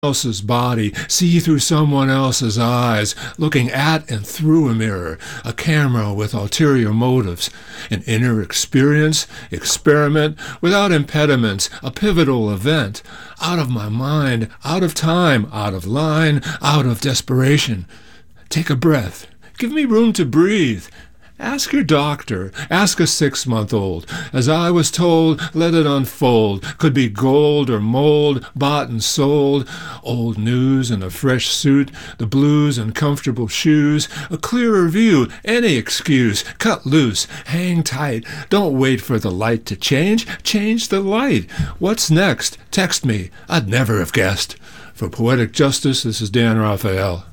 else's body, see through someone else's eyes, looking at and through a mirror, a camera with ulterior motives, an inner experience, experiment, without impediments, a pivotal event, out of my mind, out of time, out of line, out of desperation. Take a breath. Give me room to breathe. Ask your doctor. Ask a 6-month-old. As I was told, let it unfold. Could be gold or mold, bought and sold. Old news and a fresh suit, the blues and comfortable shoes. A clearer view, any excuse. Cut loose, hang tight. Don't wait for the light to change. Change the light. What's next? Text me. I'd never have guessed. For Poetic Justice, this is Dan Raphael.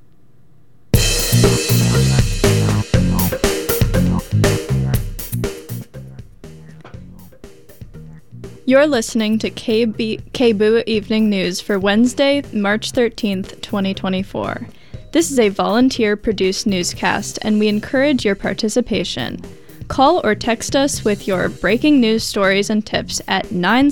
You're listening to KBOO Evening News for Wednesday, March 13th, 2024. This is a volunteer-produced newscast, and we encourage your participation. Call or text us with your breaking news stories and tips at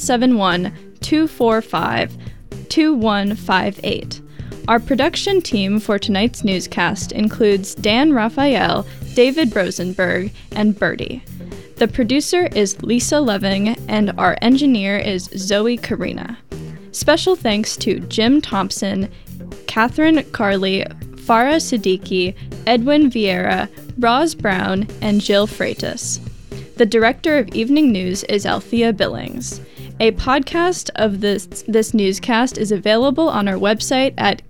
971-245-2158. Our production team for tonight's newscast includes Dan Raphael, David Rosenberg, and Bertie. The producer is Lisa Leving, and our engineer is Zoe Karina. Special thanks to Jim Thompson, Catherine Carley, Farah Siddiqui, Edwin Vieira, Roz Brown, and Jill Freitas. The director of Evening News is Althea Billings. A podcast of this newscast is available on our website at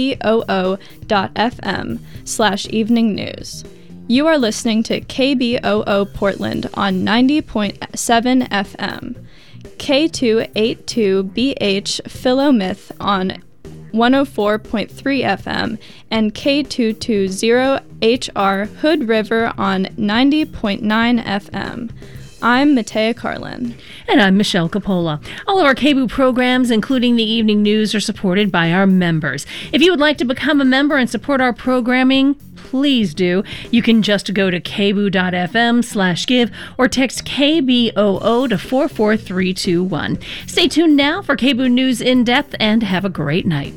kboo.fm/evening news. You are listening to KBOO Portland on 90.7 FM, K282BH Philomyth on 104.3 FM, and K220HR Hood River on 90.9 FM. I'm Matea Carlin. And I'm Michelle Coppola. All of our KBOO programs, including the evening news, are supported by our members. If you would like to become a member and support our programming, please do. You can just go to kboo.fm/give or text KBOO to 44321. Stay tuned now for KBOO News in Depth and have a great night.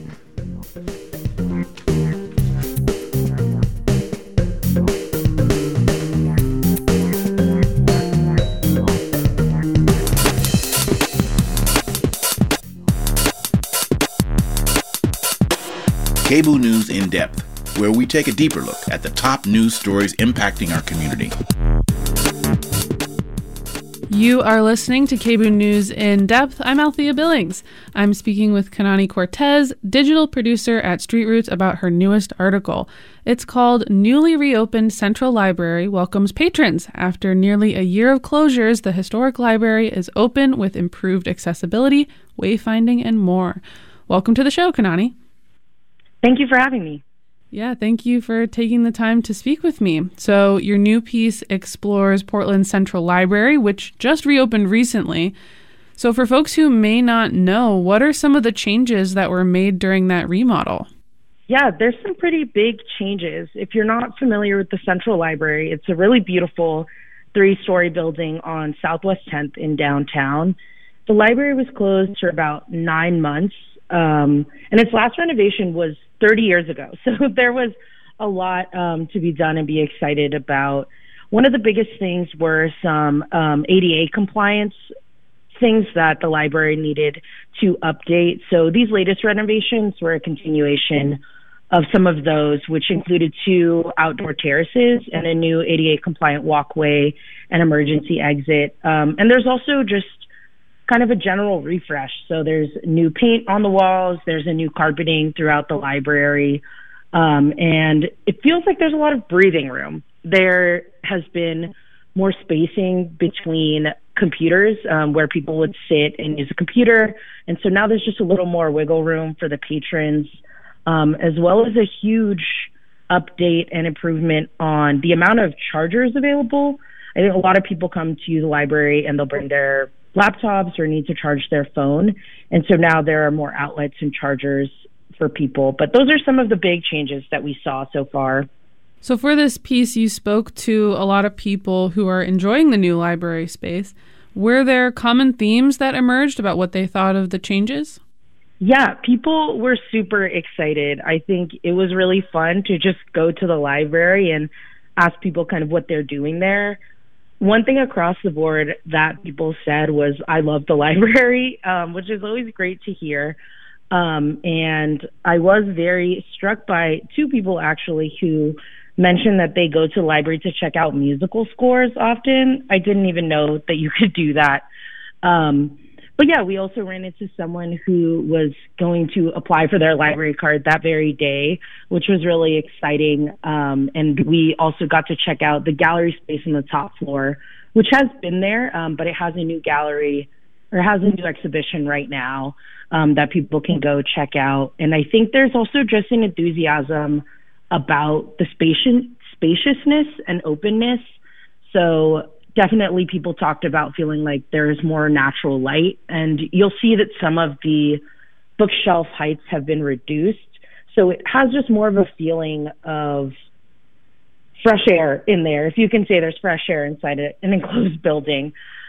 KBOO News in Depth, where we take a deeper look at the top news stories impacting our community. You are listening to KBOO News in Depth. I'm Althea Billings. I'm speaking with Kanani Cortez, digital producer at Street Roots, about her newest article. It's called Newly Reopened Central Library Welcomes Patrons. After nearly a year of closures, the historic library is open with improved accessibility, wayfinding, and more. Welcome to the show, Kanani. Thank you for having me. Yeah, thank you for taking the time to speak with me. So your new piece explores Portland's Central Library, which just reopened recently. So for folks who may not know, what are some of the changes that were made during that remodel? Yeah, there's some pretty big changes. If you're not familiar with the Central Library, it's a really beautiful 3-story building on Southwest 10th in downtown. The library was closed for about 9 months, and its last renovation was 30 years ago. So there was a lot to be done and be excited about. One of the biggest things were some ADA compliance things that the library needed to update. So these latest renovations were a continuation of some of those, which included 2 outdoor terraces and a new ADA compliant walkway and emergency exit. And there's also just kind of a general refresh. So there's new paint on the walls, there's a new carpeting throughout the library, and it feels like there's a lot of breathing room. There has been more spacing between computers where people would sit and use a computer, and so now there's just a little more wiggle room for the patrons, as well as a huge update and improvement on the amount of chargers available. I think a lot of people come to the library and they'll bring their laptops or need to charge their phone. And so now there are more outlets and chargers for people. But those are some of the big changes that we saw so far. So for this piece, you spoke to a lot of people who are enjoying the new library space. Were there common themes that emerged about what they thought of the changes? Yeah, people were super excited. I think it was really fun to just go to the library and ask people kind of what they're doing there. One thing across the board that people said was, I love the library, which is always great to hear. And I was very struck by two people actually who mentioned that they go to the library to check out musical scores often. I didn't even know that you could do that. But yeah, we also ran into someone who was going to apply for their library card that very day, which was really exciting. And we also got to check out the gallery space on the top floor, which has been there, but it has a new gallery, or has a new exhibition right now that people can go check out. And I think there's also just an enthusiasm about the spaciousness and openness. So definitely people talked about feeling like there's more natural light, and you'll see that some of the bookshelf heights have been reduced. So it has just more of a feeling of fresh air in there, if you can say there's fresh air inside an enclosed building.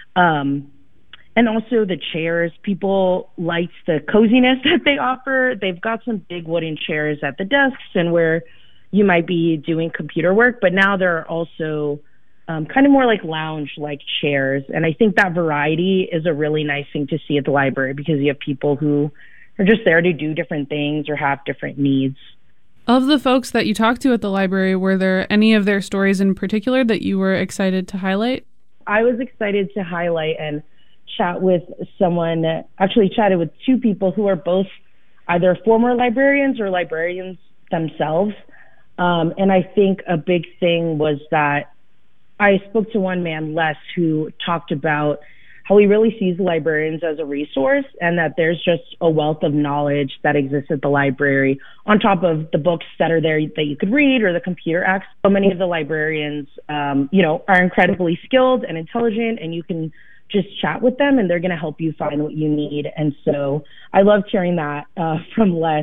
And also the chairs, people liked the coziness that they offer. They've got some big wooden chairs at the desks and where you might be doing computer work, but now there are also kind of more like lounge-like chairs. And I think that variety is a really nice thing to see at the library, because you have people who are just there to do different things or have different needs. Of the folks that you talked to at the library, were there any of their stories in particular that you were excited to highlight? I was excited to highlight and chat with someone, actually chatted with two people who are both either former librarians or librarians themselves. And I think a big thing was that I spoke to one man, Les, who talked about how he really sees librarians as a resource, and that there's just a wealth of knowledge that exists at the library on top of the books that are there that you could read or the computer access. So many of the librarians, are incredibly skilled and intelligent, and you can just chat with them and they're going to help you find what you need. And so I loved hearing that from Les.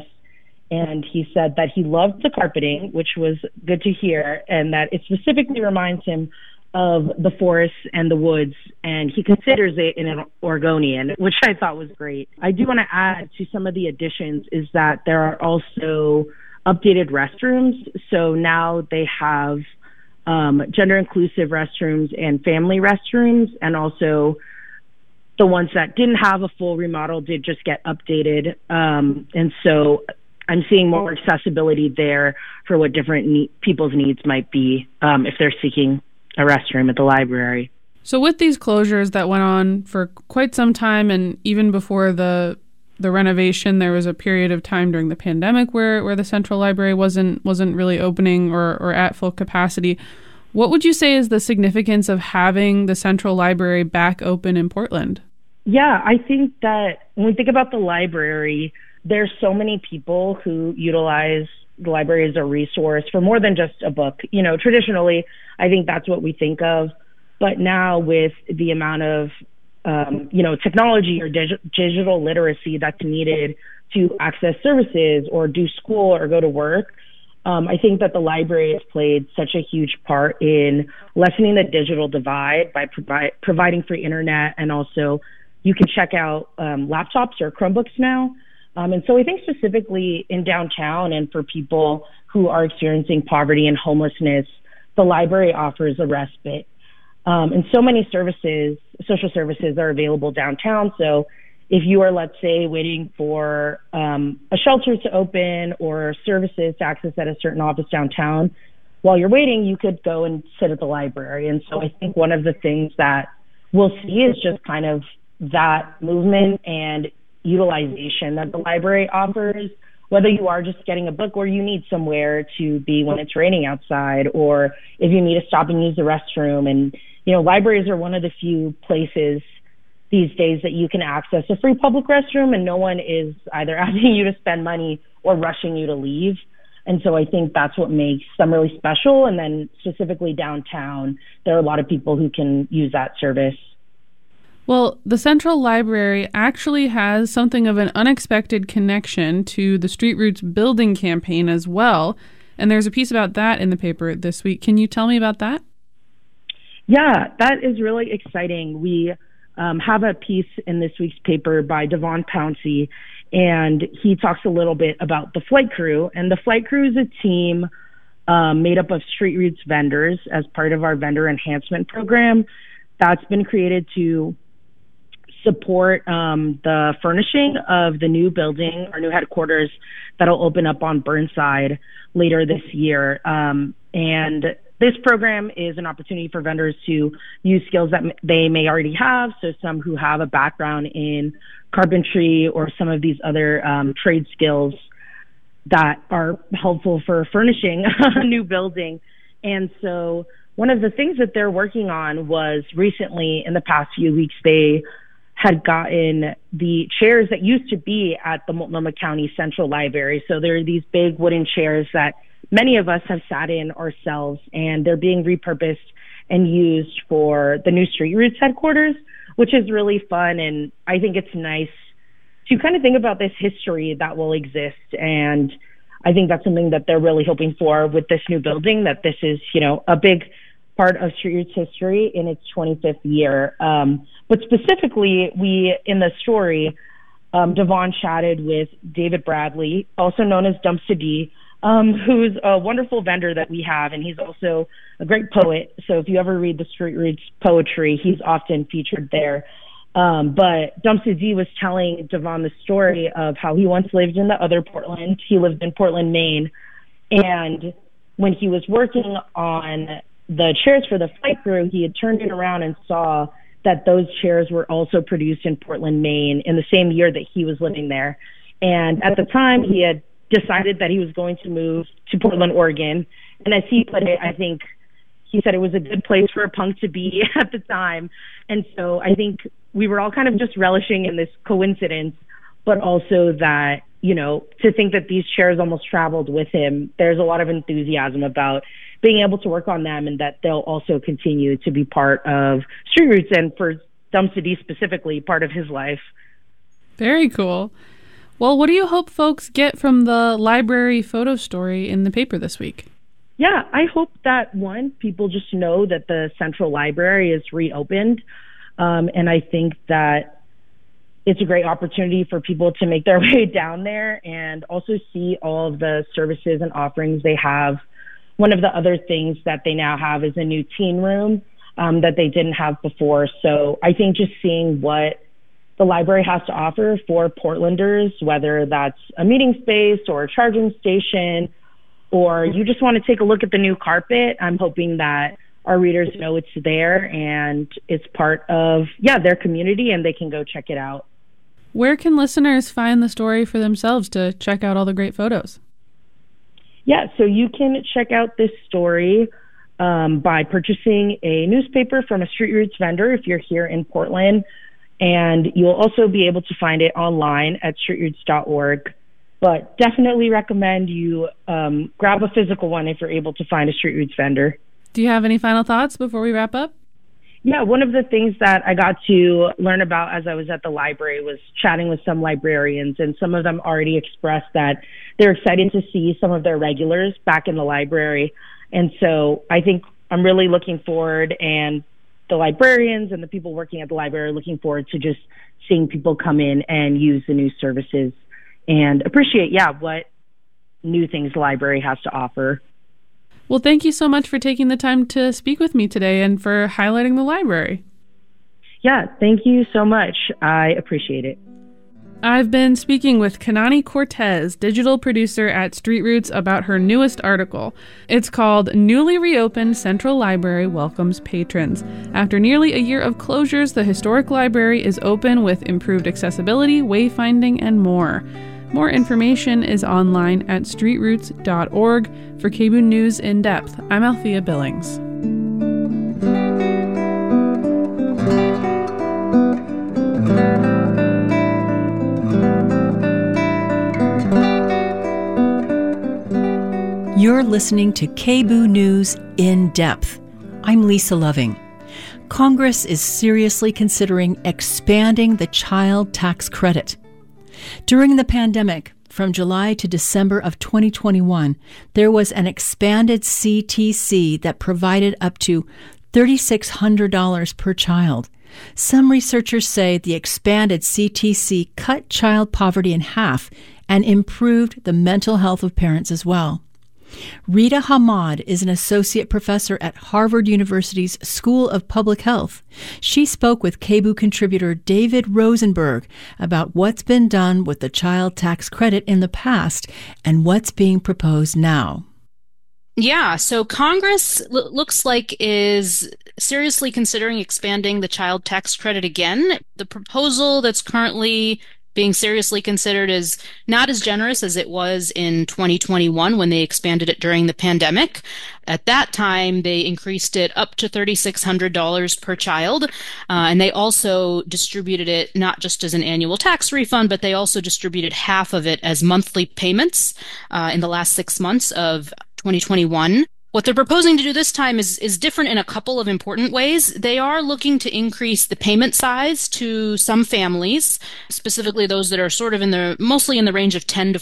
And he said that he loved the carpeting, which was good to hear, and that it specifically reminds him of the forests and the woods, and he considers it an Oregonian, which I thought was great. I do want to add to some of the additions is that there are also updated restrooms. So now they have gender-inclusive restrooms and family restrooms, and also the ones that didn't have a full remodel did just get updated. And so I'm seeing more accessibility there for what different people's needs might be if they're seeking a restroom at the library. So with these closures that went on for quite some time, and even before the renovation, there was a period of time during the pandemic where the Central Library wasn't really opening or at full capacity. What would you say is the significance of having the Central Library back open in Portland? Yeah, I think that when we think about the library, there's so many people who utilize the library as a resource for more than just a book. Traditionally, I think that's what we think of. But now with the amount of, technology or digital literacy that's needed to access services or do school or go to work, I think that the library has played such a huge part in lessening the digital divide by providing free internet, and also you can check out laptops or Chromebooks now. And so I think specifically in downtown and for people who are experiencing poverty and homelessness, the library offers a respite. And so many social services are available downtown. So if you are, let's say, waiting for a shelter to open or services to access at a certain office downtown, while you're waiting, you could go and sit at the library. And so I think one of the things that we'll see is just kind of that movement and utilization that the library offers, whether you are just getting a book or you need somewhere to be when it's raining outside, or if you need to stop and use the restroom. And, libraries are one of the few places these days that you can access a free public restroom and no one is either asking you to spend money or rushing you to leave. And so I think that's what makes them really special. And then specifically downtown, there are a lot of people who can use that service. Well, the Central Library actually has something of an unexpected connection to the Street Roots building campaign as well. And there's a piece about that in the paper this week. Can you tell me about that? Yeah, that is really exciting. We have a piece in this week's paper by Devon Pouncey, And he talks a little bit about the flight crew. And the flight crew is a team made up of Street Roots vendors as part of our vendor enhancement program that's been created to support the furnishing of the new building, our new headquarters that'll open up on Burnside later this year. And this program is an opportunity for vendors to use skills that they may already have. So some who have a background in carpentry or some of these other trade skills that are helpful for furnishing a new building. And so one of the things that they're working on was recently, in the past few weeks, they had gotten the chairs that used to be at the Multnomah County Central Library. So there are these big wooden chairs that many of us have sat in ourselves, and they're being repurposed and used for the new Street Roots headquarters, which is really fun. And I think it's nice to kind of think about this history that will exist. And I think that's something that they're really hoping for with this new building, that this is, you know, a big part of Street Roots history in its 25th year. But specifically, we, in the story, Devon chatted with David Bradley, also known as Dumpster D, who's a wonderful vendor that we have, and he's also a great poet. So if you ever read the Street Roots poetry, he's often featured there. But Dumpster D was telling Devon the story of how he once lived in the other Portland. He lived in Portland, Maine. And when he was working on the chairs for the flight crew, he had turned it around and saw that those chairs were also produced in Portland, Maine in the same year that he was living there. And at the time, he had decided that he was going to move to Portland, Oregon. And as he put it, I think he said it was a good place for a punk to be at the time. And so I think we were all kind of just relishing in this coincidence, but also that, you know, to think that these chairs almost traveled with him. There's a lot of enthusiasm about being able to work on them, and that they'll also continue to be part of Street Roots, and for Dumpster D specifically, part of his life. Very cool. Well, what do you hope folks get from the library photo story in the paper this week? Yeah, I hope that, one, people just know that the Central Library is reopened. And I think that it's a great opportunity for people to make their way down there and also see all of the services and offerings they have. One of the other things that they now have is a new teen room that they didn't have before. So I think just seeing what the library has to offer for Portlanders, whether that's a meeting space or a charging station, or you just want to take a look at the new carpet, I'm hoping that our readers know it's there and it's part of, their community, and they can go check it out. Where can listeners find the story for themselves to check out all the great photos? Yeah, so you can check out this story by purchasing a newspaper from a Street Roots vendor if you're here in Portland. And you'll also be able to find it online at streetroots.org. But definitely recommend you grab a physical one if you're able to find a Street Roots vendor. Do you have any final thoughts before we wrap up? Yeah, one of the things that I got to learn about as I was at the library was chatting with some librarians, and some of them already expressed that they're excited to see some of their regulars back in the library. And so I think I'm really looking forward, and the librarians and the people working at the library are looking forward to just seeing people come in and use the new services and appreciate, what new things the library has to offer. Well, thank you so much for taking the time to speak with me today and for highlighting the library. Yeah, thank you so much. I appreciate it. I've been speaking with Kanani Cortez, digital producer at Street Roots, about her newest article. It's called Newly Reopened Central Library Welcomes Patrons. After nearly a year of closures, the historic library is open with improved accessibility, wayfinding, and more. More information is online at streetroots.org. For KBOO News in Depth, I'm Althea Billings. You're listening to KBOO News in Depth. I'm Lisa Loving. Congress is seriously considering expanding the child tax credit. During the pandemic, from July to December of 2021, there was an expanded CTC that provided up to $3,600 per child. Some researchers say the expanded CTC cut child poverty in half and improved the mental health of parents as well. Rita Hamad is an associate professor at Harvard University's School of Public Health. She spoke with KBOO contributor David Rosenberg about what's been done with the child tax credit in the past and what's being proposed now. Yeah, so Congress looks like is seriously considering expanding the child tax credit again. The proposal that's currently being seriously considered is not as generous as it was in 2021 when they expanded it during the pandemic. At that time, they increased it up to $3,600 per child, and they also distributed it not just as an annual tax refund, but they also distributed half of it as monthly payments in the last 6 months of 2021. What they're proposing to do this time is different in a couple of important ways. They are looking to increase the payment size to some families, specifically those that are sort of mostly in the range of $10,000 to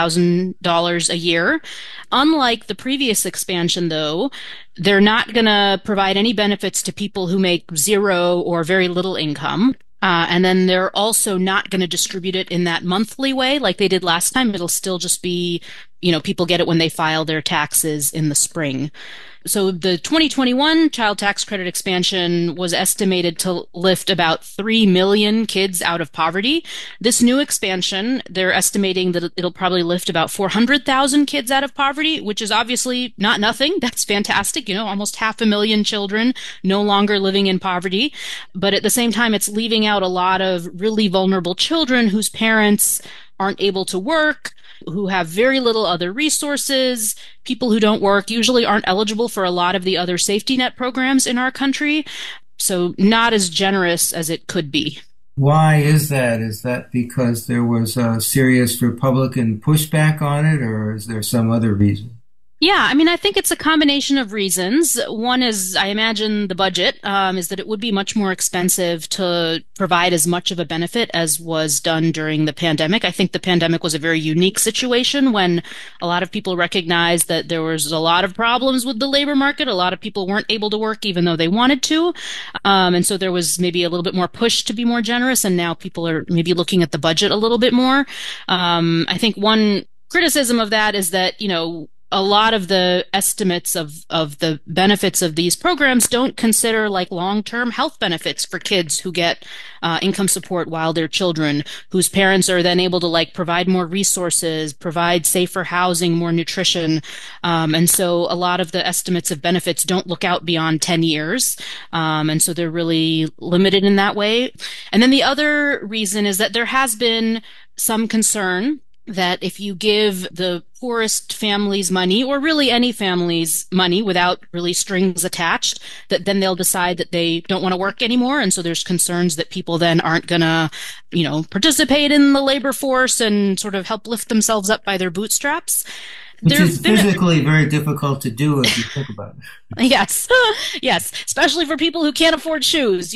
$40,000 a year. Unlike the previous expansion, though, they're not going to provide any benefits to people who make zero or very little income. And then they're also not going to distribute it in that monthly way like they did last time. It'll still just be, people get it when they file their taxes in the spring. So the 2021 child tax credit expansion was estimated to lift about 3 million kids out of poverty. This new expansion, they're estimating that it'll probably lift about 400,000 kids out of poverty, which is obviously not nothing. That's fantastic. Almost 500,000 children no longer living in poverty. But at the same time, it's leaving out a lot of really vulnerable children whose parents aren't able to work, who have very little other resources. People who don't work usually aren't eligible for a lot of the other safety net programs in our country. So not as generous as it could be. Why is that? Is that because there was a serious Republican pushback on it, or is there some other reason? Yeah, I think it's a combination of reasons. One is, I imagine, the budget, is that it would be much more expensive to provide as much of a benefit as was done during the pandemic. I think the pandemic was a very unique situation when a lot of people recognized that there was a lot of problems with the labor market. A lot of people weren't able to work even though they wanted to. And so there was maybe a little bit more push to be more generous, and now people are maybe looking at the budget a little bit more. I think one criticism of that is that, a lot of the estimates of the benefits of these programs don't consider long-term health benefits for kids who get income support while they're children, whose parents are then able to provide more resources, provide safer housing, more nutrition. And so a lot of the estimates of benefits don't look out beyond 10 years. And so they're really limited in that way. And then the other reason is that there has been some concern that if you give the poorest families money, or really any families money without really strings attached, that then they'll decide that they don't want to work anymore. And so there's concerns that people then aren't going to, participate in the labor force and sort of help lift themselves up by their bootstraps. Which is physically very difficult to do if you think about it. Yes, especially for people who can't afford shoes,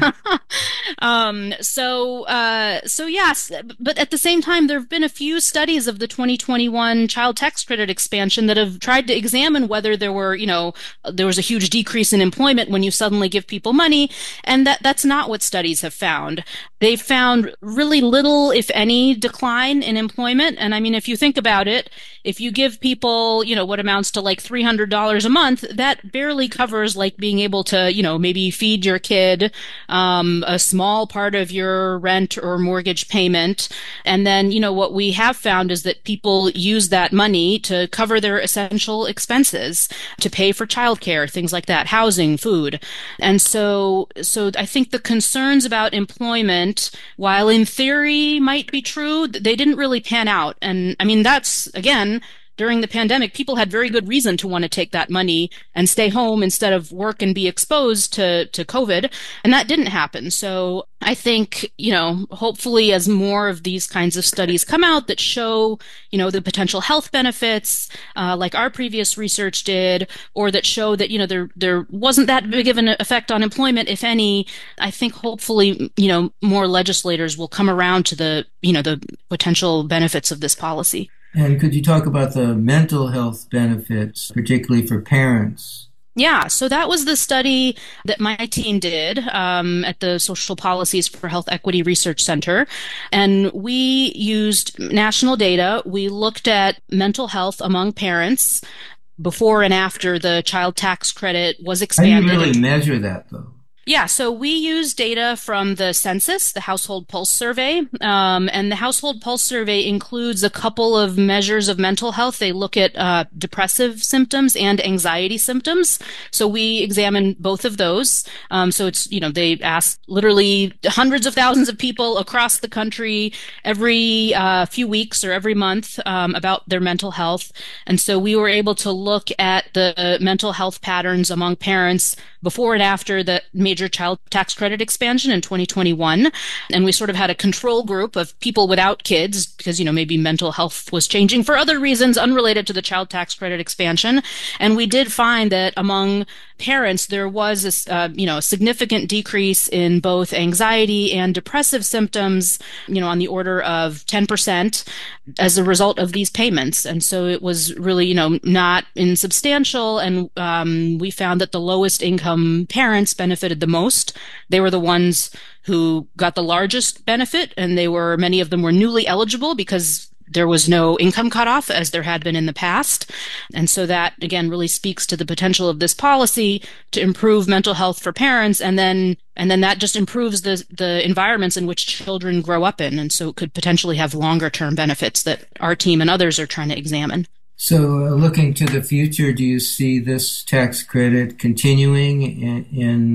So yes, but at the same time, there have been a few studies of the 2021 child tax credit expansion that have tried to examine whether there was a huge decrease in employment when you suddenly give people money, and that's not what studies have found. They've found really little, if any, decline in employment. And if you think about it, if you give people, what amounts to $300 a month, that barely covers being able to, maybe feed your kid, a small part of your rent or mortgage payment. And then, what we have found is that people use that money to cover their essential expenses, to pay for childcare, things like that, housing, food. And so I think the concerns about employment, while in theory might be true, they didn't really pan out. And that's, again, during the pandemic, people had very good reason to want to take that money and stay home instead of work and be exposed to COVID. And that didn't happen. So I think, hopefully as more of these kinds of studies come out that show, the potential health benefits, like our previous research did, or that show that, there wasn't that big of an effect on employment, if any, I think hopefully, more legislators will come around to the potential benefits of this policy. And could you talk about the mental health benefits, particularly for parents? Yeah, so that was the study that my team did at the Social Policies for Health Equity Research Center. And we used national data. We looked at mental health among parents before and after the child tax credit was expanded. How do you really measure that, though? Yeah, so we use data from the census, the Household Pulse Survey, and the Household Pulse Survey includes a couple of measures of mental health. They look at depressive symptoms and anxiety symptoms. So we examine both of those. So it's, they ask literally hundreds of thousands of people across the country every few weeks or every month about their mental health. And so we were able to look at the mental health patterns among parents before and after the major child tax credit expansion in 2021. And we sort of had a control group of people without kids because, maybe mental health was changing for other reasons unrelated to the child tax credit expansion. And we did find that among parents, there was a significant decrease in both anxiety and depressive symptoms, on the order of 10% as a result of these payments. And so it was really, not insubstantial. And we found that the lowest income parents benefited the most. They were the ones who got the largest benefit, and many of them were newly eligible because there was no income cutoff as there had been in the past. And so that, again, really speaks to the potential of this policy to improve mental health for parents. And then that just improves the environments in which children grow up in. And so it could potentially have longer term benefits that our team and others are trying to examine. So looking to the future, do you see this tax credit continuing in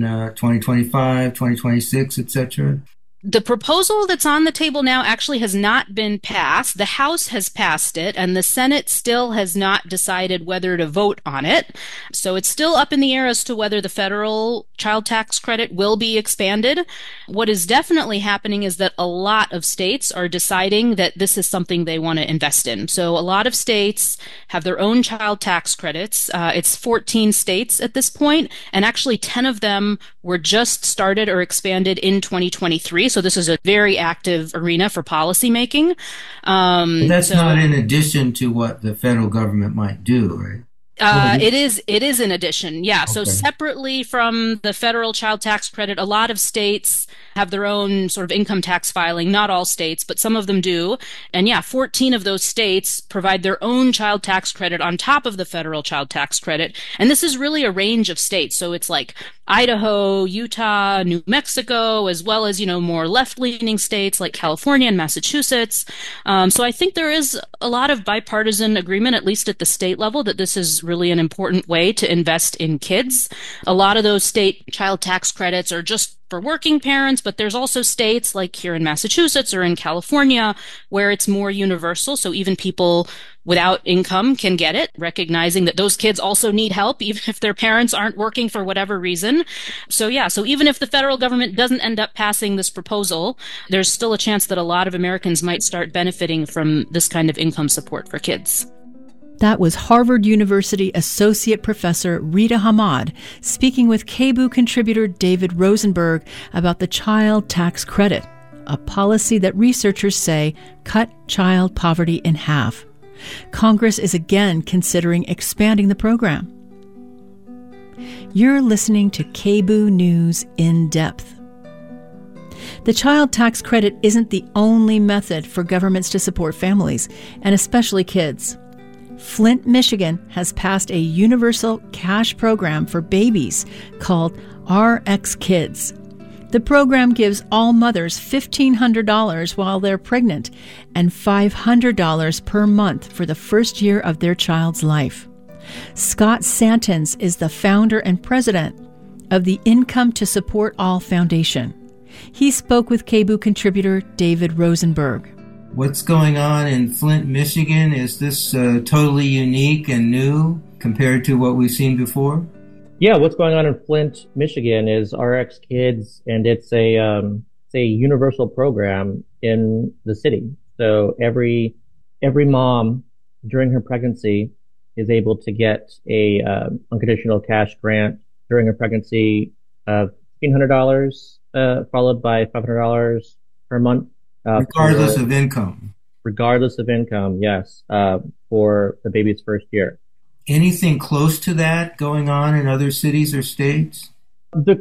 2025, 2026, et cetera? The proposal that's on the table now actually has not been passed. The House has passed it, and the Senate still has not decided whether to vote on it. So it's still up in the air as to whether the federal child tax credit will be expanded. What is definitely happening is that a lot of states are deciding that this is something they want to invest in. So a lot of states have their own child tax credits. It's 14 states at this point, and actually 10 of them were just started or expanded in 2023. So this is a very active arena for policymaking. That's not in addition to what the federal government might do, right? It is in addition. Yeah. Okay. So separately from the federal child tax credit, a lot of states have their own sort of income tax filing. Not all states, but some of them do. And 14 of those states provide their own child tax credit on top of the federal child tax credit. And this is really a range of states. So it's like Idaho, Utah, New Mexico, as well as, more left-leaning states like California and Massachusetts. So I think there is a lot of bipartisan agreement, at least at the state level, that this is really an important way to invest in kids. A lot of those state child tax credits are just for working parents, but there's also states like here in Massachusetts or in California where it's more universal. So even people without income can get it, recognizing that those kids also need help, even if their parents aren't working for whatever reason. So even if the federal government doesn't end up passing this proposal, there's still a chance that a lot of Americans might start benefiting from this kind of income support for kids. That was Harvard University Associate Professor Rita Hamad speaking with KBOO contributor David Rosenberg about the child tax credit, a policy that researchers say cut child poverty in half. Congress is again considering expanding the program. You're listening to KBOO News in Depth. The child tax credit isn't the only method for governments to support families, and especially kids. Flint, Michigan has passed a universal cash program for babies called RX Kids. The program gives all mothers $1,500 while they're pregnant and $500 per month for the first year of their child's life. Scott Santens is the founder and president of the Income to Support All Foundation. He spoke with KBOO contributor David Rosenberg. What's going on in Flint, Michigan? Is this totally unique and new compared to what we've seen before? Yeah, what's going on in Flint, Michigan is RX Kids, and it's a universal program in the city. So every mom during her pregnancy is able to get a unconditional cash grant during her pregnancy of $1,500, followed by $500 per month. Regardless of income. Regardless of income, yes, for the baby's first year. anything close to that going on in other cities or states? The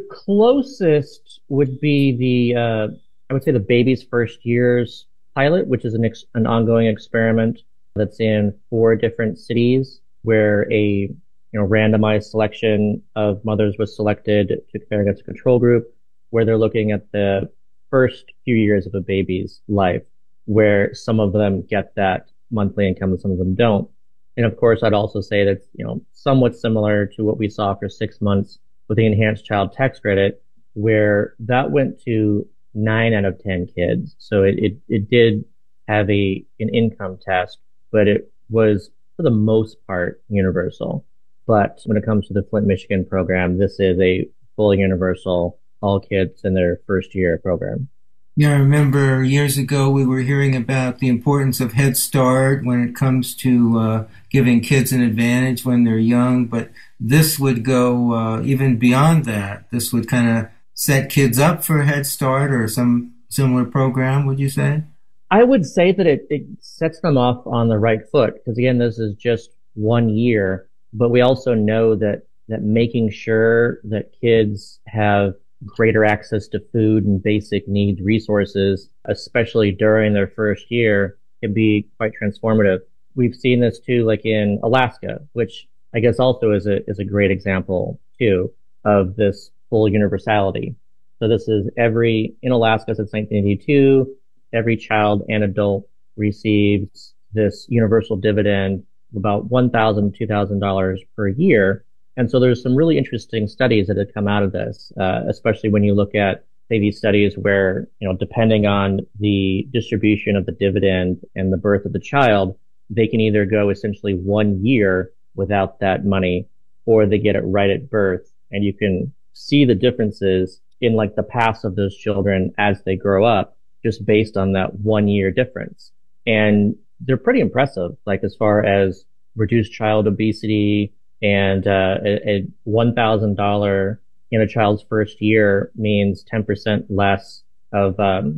closest would be I would say the Baby's First Years pilot, which is an ongoing experiment that's in 4 different cities where a randomized selection of mothers was selected to compare against a control group, where they're looking at the first few years of a baby's life, where some of them get that monthly income and some of them don't. And of course, I'd also say that's, somewhat similar to what we saw for 6 months with the enhanced child tax credit, where that went to 9 out of 10 kids. So it did have an income test, but it was for the most part universal. But when it comes to the Flint, Michigan program, this is a fully universal, all kids in their first year program. Yeah, I remember years ago we were hearing about the importance of Head Start when it comes to giving kids an advantage when they're young, but this would go even beyond that. This would kind of set kids up for Head Start or some similar program, would you say? I would say that it sets them off on the right foot, because again, this is just 1 year, but we also know that making sure that kids have greater access to food and basic needs resources, especially during their first year, can be quite transformative. We've seen this too, like in Alaska, which I guess also is a great example too of this full universality. So this is in Alaska since 1982, every child and adult receives this universal dividend of about $1,000 to $2,000 per year. And so there's some really interesting studies that have come out of this, especially when you look at, say, these studies where, depending on the distribution of the dividend and the birth of the child, they can either go essentially 1 year without that money, or they get it right at birth. And you can see the differences in like the past of those children as they grow up, just based on that 1 year difference. And they're pretty impressive, like as far as reduced child obesity, and a $1,000 in a child's first year means 10% less of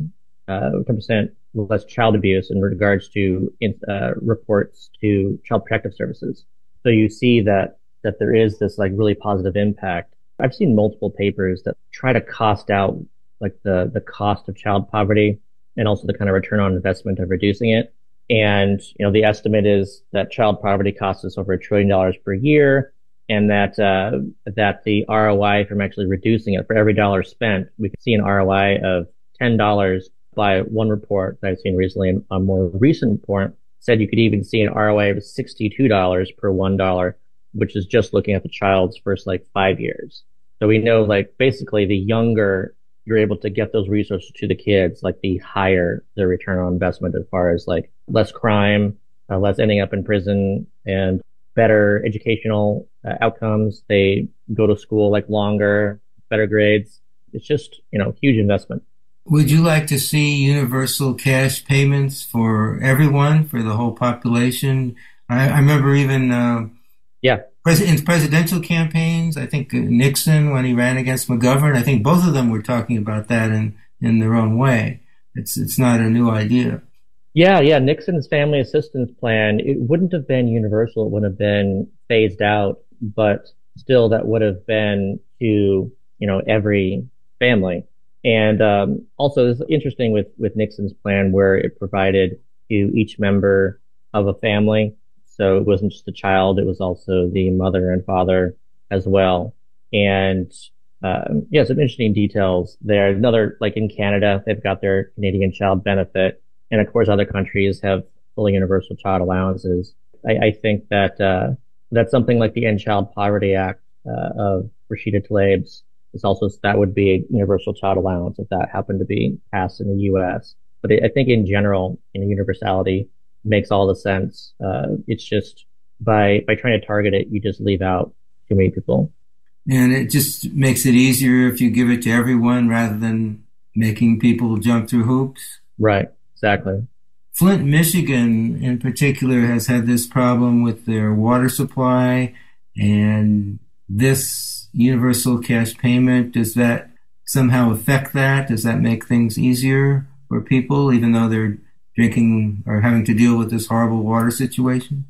10% less child abuse in regards to reports to Child Protective Services. So you see that there is this like really positive impact. I've seen multiple papers that try to cost out like the cost of child poverty and also the kind of return on investment of reducing it. And, the estimate is that child poverty costs us over $1 trillion per year, and that the ROI from actually reducing it, for every dollar spent, we can see an ROI of $10 by one report that I've seen recently. A more recent report said you could even see an ROI of $62 per $1, which is just looking at the child's first 5 years. So we know basically the younger you're able to get those resources to the kids, the higher the return on investment as far as less crime, less ending up in prison, and better educational outcomes. They go to school longer, better grades. It's just, huge investment. Would you like to see universal cash payments for everyone, for the whole population? I remember even in presidential campaigns, I think Nixon, when he ran against McGovern, I think both of them were talking about that in their own way. It's not a new idea. Yeah. Nixon's family assistance plan, it wouldn't have been universal. It would have been phased out, but still that would have been to, every family. And also it's interesting with Nixon's plan where it provided to each member of a family. So it wasn't just the child, it was also the mother and father as well. And some interesting details there. Another, in Canada, they've got their Canadian Child Benefit. And of course, other countries have fully universal child allowances. I think that that's something like the End Child Poverty Act of Rashida Tlaib's. That would be a universal child allowance if that happened to be passed in the U.S. But I think in general, universality makes all the sense. It's just by trying to target it, you just leave out too many people. And it just makes it easier if you give it to everyone rather than making people jump through hoops. Right, exactly. Flint, Michigan in particular has had this problem with their water supply, and this universal cash payment, does that somehow affect that? Does that make things easier for people, even though they're drinking or having to deal with this horrible water situation?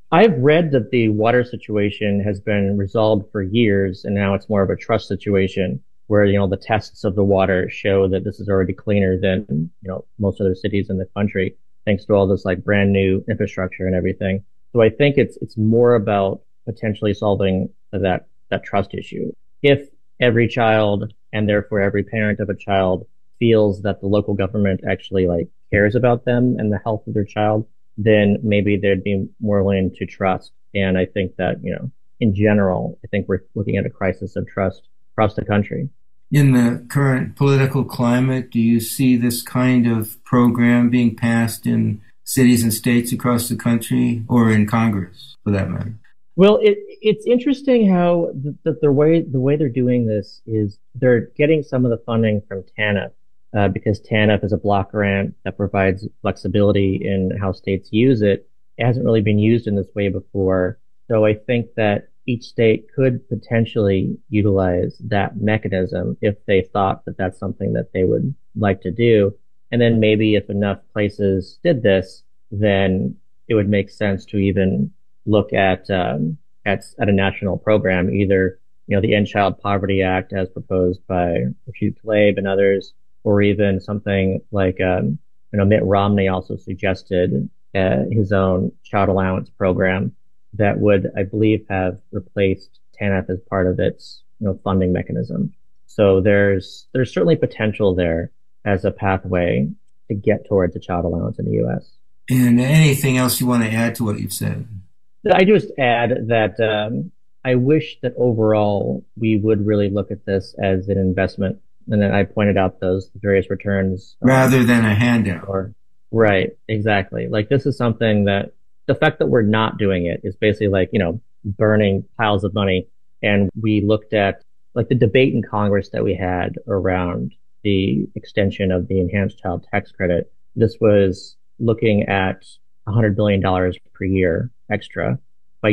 I've read that the water situation has been resolved for years, and now it's more of a trust situation where, the tests of the water show that this is already cleaner than, most other cities in the country, thanks to all this like brand new infrastructure and everything. So I think it's more about potentially solving that trust issue. If every child and therefore every parent of a child feels that the local government actually like cares about them and the health of their child, then maybe they'd be more willing to trust. And I think that, in general, I think we're looking at a crisis of trust across the country. In the current political climate, do you see this kind of program being passed in cities and states across the country, or in Congress, for that matter? Well, it's interesting how the way they're doing this is they're getting some of the funding from TANF, because TANF is a block grant that provides flexibility in how states use it. It hasn't really been used in this way before. So I think that each state could potentially utilize that mechanism if they thought that that's something that they would like to do. And then maybe if enough places did this, then it would make sense to even look at a national program, either, the End Child Poverty Act as proposed by Rashid Tlaib and others, or even something like, Mitt Romney also suggested his own child allowance program that would, I believe, have replaced TANF as part of its, funding mechanism. So there's certainly potential there as a pathway to get towards a child allowance in the U.S. And anything else you want to add to what you've said? I just add that I wish that overall we would really look at this as an investment. And then I pointed out those various returns. Rather than a handout. Right, exactly. Like this is something that the fact that we're not doing it is basically like, burning piles of money. And we looked at like the debate in Congress that we had around the extension of the enhanced child tax credit. This was looking at $100 billion per year extra.